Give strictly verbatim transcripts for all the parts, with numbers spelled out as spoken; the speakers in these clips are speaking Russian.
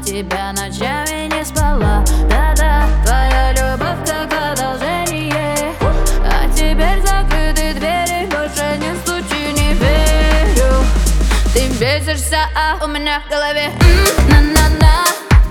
тебя ночами не спала. Да-да, твоя любовь как продолжение. А теперь закрыты двери, больше не стучи, не верю. Ты бесишься, а у меня в голове на-на-на.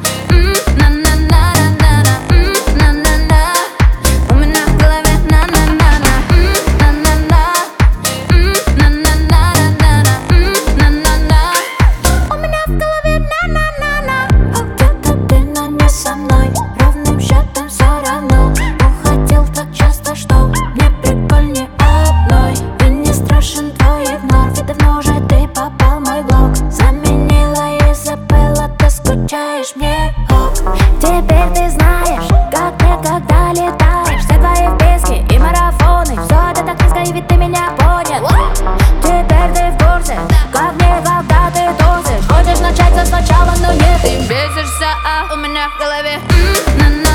Мне ок. Теперь ты знаешь, как никогда летаешь. Все твои вписки и марафоны, все это так низко, и ведь ты меня понял. Теперь ты в курсе, как никогда ты тусишь. Хочешь начать все сначала, но нет. Ты бесишься, а у меня в голове на-на.